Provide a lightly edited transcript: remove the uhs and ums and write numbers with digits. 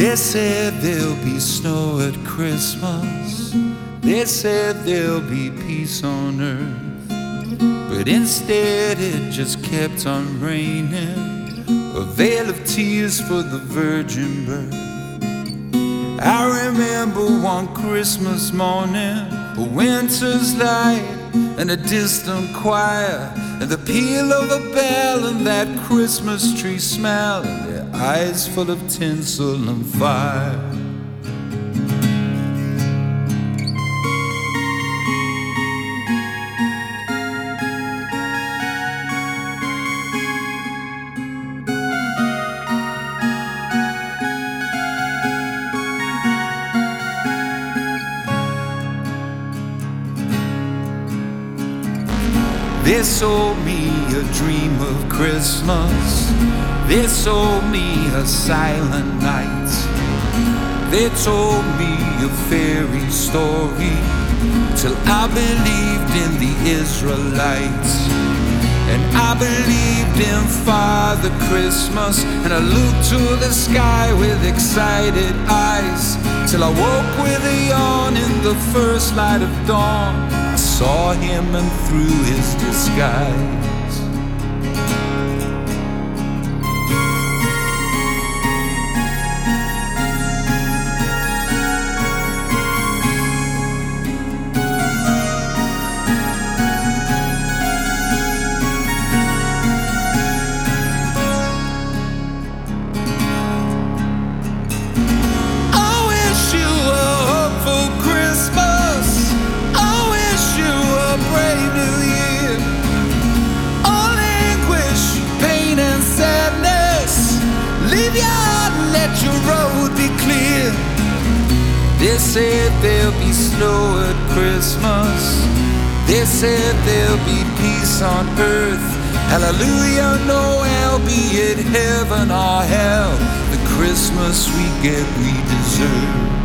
They said there'll be snow at Christmas. They said there'll be peace on earth. But instead it just kept on raining, a veil of tears for the virgin birth. I remember one Christmas morning, a winter's light and a distant choir, and the peal of a bell and that Christmas tree smell, and their eyes full of tinsel and fire. They sold me a dream of Christmas. They sold me a silent night. They told me a fairy story till I believed in the Israelites. And I believed in Father Christmas, and I looked to the sky with excited eyes, till I woke with a yawn in the first light of dawn. I saw him and through his disguise. Let your road be clear. They said there'll be snow at Christmas. They said there'll be peace on earth. Hallelujah, Noel, be it heaven or hell, the Christmas we get we deserve.